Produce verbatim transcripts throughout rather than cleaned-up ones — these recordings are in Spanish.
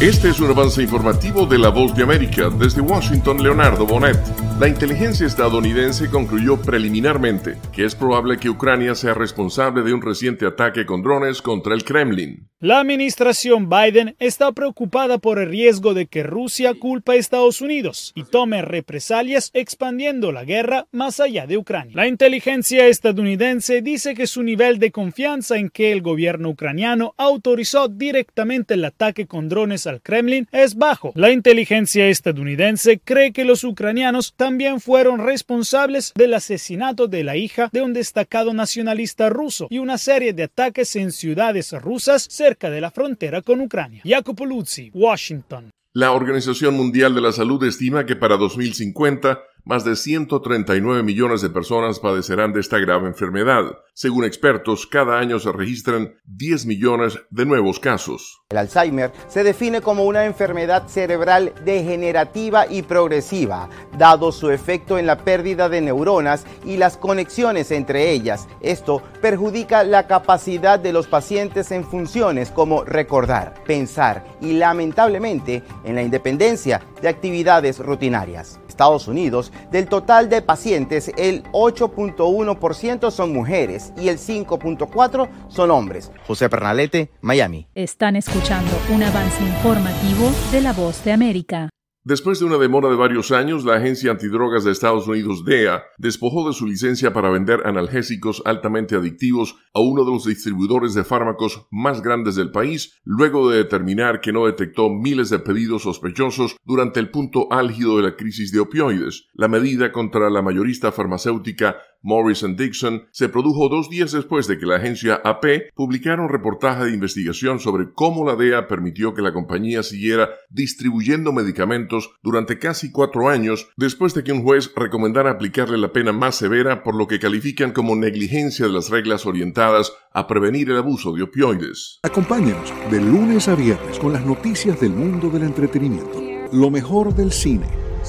Este es un avance informativo de La Voz de América. Desde Washington, Leonardo Bonet. La inteligencia estadounidense concluyó preliminarmente que es probable que Ucrania sea responsable de un reciente ataque con drones contra el Kremlin. La administración Biden está preocupada por el riesgo de que Rusia culpe a Estados Unidos y tome represalias expandiendo la guerra más allá de Ucrania. La inteligencia estadounidense dice que su nivel de confianza en que el gobierno ucraniano autorizó directamente el ataque con drones al Kremlin es bajo. La inteligencia estadounidense cree que los ucranianos también fueron responsables del asesinato de la hija de un destacado nacionalista ruso y una serie de ataques en ciudades rusas cerca de la frontera con Ucrania. Jacopo Luzzi, Washington. La Organización Mundial de la Salud estima que para dos mil cincuenta más de ciento treinta y nueve millones de personas padecerán de esta grave enfermedad. Según expertos, cada año se registran diez millones de nuevos casos. El Alzheimer se define como una enfermedad cerebral degenerativa y progresiva, dado su efecto en la pérdida de neuronas y las conexiones entre ellas. Esto perjudica la capacidad de los pacientes en funciones como recordar, pensar y, lamentablemente, en la independencia de actividades rutinarias. Estados Unidos, del total de pacientes, el ocho punto uno por ciento son mujeres y el cinco punto cuatro por ciento son hombres. José Pernalete, Miami. Están escuchando un avance informativo de La Voz de América. Después de una demora de varios años, la Agencia Antidrogas de Estados Unidos, D E A, despojó de su licencia para vender analgésicos altamente adictivos a uno de los distribuidores de fármacos más grandes del país, luego de determinar que no detectó miles de pedidos sospechosos durante el punto álgido de la crisis de opioides. La medida contra la mayorista farmacéutica Morris and Dixon se produjo dos días después de que la agencia A P publicara un reportaje de investigación sobre cómo la D E A permitió que la compañía siguiera distribuyendo medicamentos durante casi cuatro años después de que un juez recomendara aplicarle la pena más severa por lo que califican como negligencia de las reglas orientadas a prevenir el abuso de opioides. Acompáñanos de lunes a viernes con las noticias del mundo del entretenimiento, lo mejor del cine,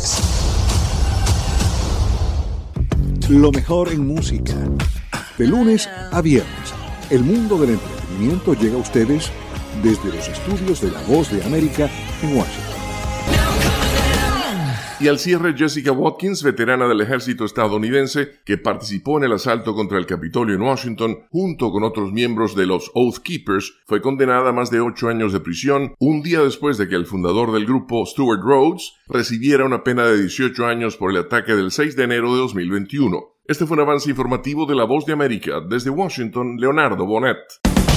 lo mejor en música. De lunes a viernes, el mundo del entretenimiento llega a ustedes desde los estudios de La Voz de América en Washington. Y al cierre, Jessica Watkins, veterana del ejército estadounidense que participó en el asalto contra el Capitolio en Washington, junto con otros miembros de los Oath Keepers, fue condenada a más de ocho años de prisión, un día después de que el fundador del grupo, Stuart Rhodes, recibiera una pena de dieciocho años por el ataque del seis de enero de dos mil veintiuno. Este fue un avance informativo de La Voz de América. Desde Washington, Leonardo Bonet.